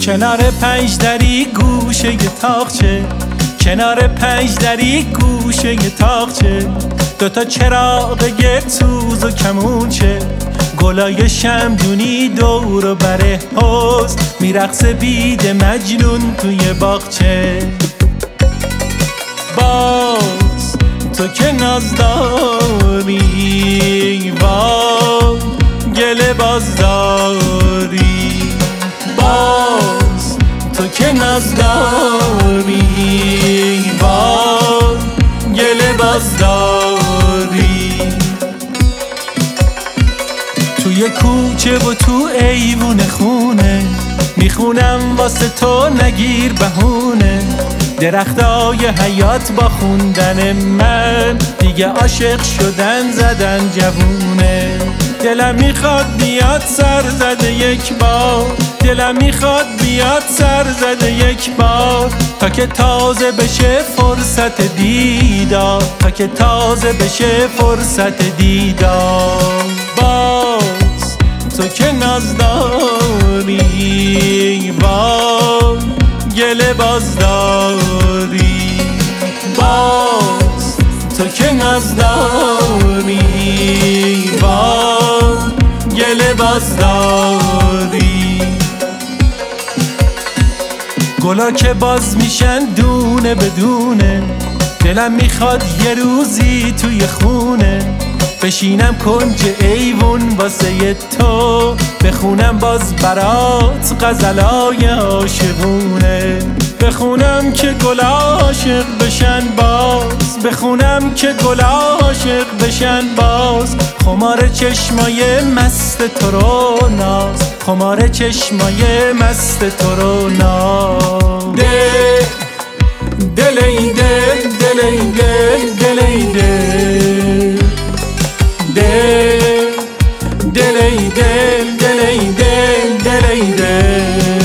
کنار پنجدری گوشه تاقچه، کنار پنجدری گوشه تاقچه، دوتا چراغ گرسوز و کمونچه، گلای شمدونی دور و بره حوض، میرقصه بید مجنون توی باغچه. باز تو که ناز داری، وای گله باز داری، باز تو که ناز داری، وای گله باز داری. توی کوچه و تو ایوون خونه، میخونم واسه تو نگیر بهونه، درختای حیات با خوندن من، دیگه عاشق شدن زدن جوونه. دلم میخواد بیاد سر زده یک بار، دلم میخواد بیاد سر زده یک بار، تا که تازه بشه فرصت دیدار، تا که تازه بشه فرصت دیدار. باز تو که ناز داری، وای گله باز داری، باز تو که ناز داری، وای گله باز داری. گلا که باز میشن دونه بدونه، دلم میخواد یه روزی توی خونه، بشینم کنج ایوون واسه تو، بخونم باز برات غزلای عاشقونه، بخونم که گل عاشق بشن باز، بخونم که گل عاشق بشن باز. خمار چشمای مست تو رو ناز، خمار چشمای مست تو رو ناز. دل دل ای دل، دل ای دل، دل ای دل، دل دل ای دل، دل ای دل، دل ای دل.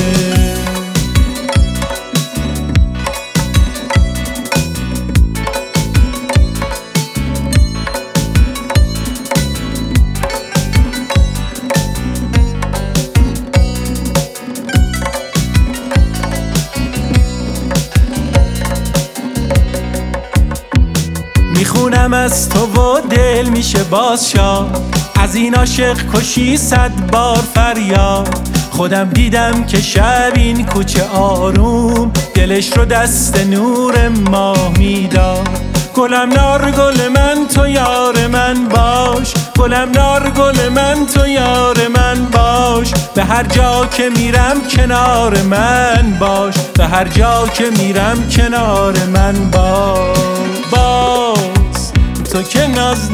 میخونم از تو و دل میشه باز شاد، از این عاشق کشی 100 بار فریاد. خودم دیدم که شب این کوچه آروم، دلش رو دست نور ماه میداد. گلم نار گل من تو یار من باش، گلم نار گل من تو یار من باش، به هر جا که میرم کنار من باش، به هر جا که میرم کنار من باش. باز تو که ناز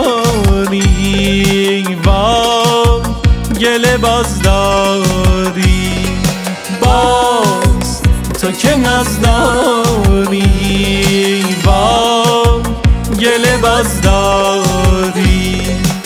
داری، وای گله باز داری، باز تو که ناز داری، وای گله باز داری.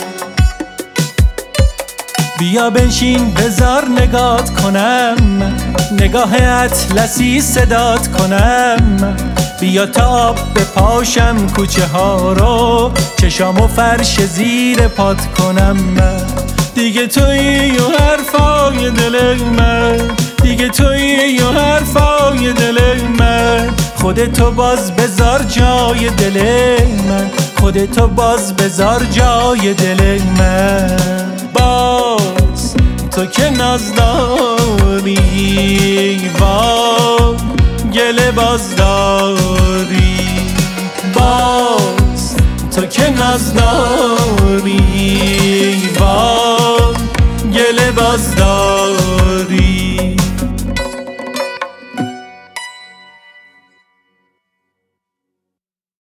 بیا بنشین بذار نگات کنم، نگاه اطلسی صدات کنم، بیا تا آب بپاشم کوچه ها رو، چشامو فرش زیر پات کنم. دیگه تویی و حرفای دل من، دیگه تویی و حرفای دل من، خودتو باز بذار جای دل من، خودتو باز بذار جای دل من. باز تو که ناز داری، وای گله باز داری، باز تو که ناز داری، وای گله باز داری.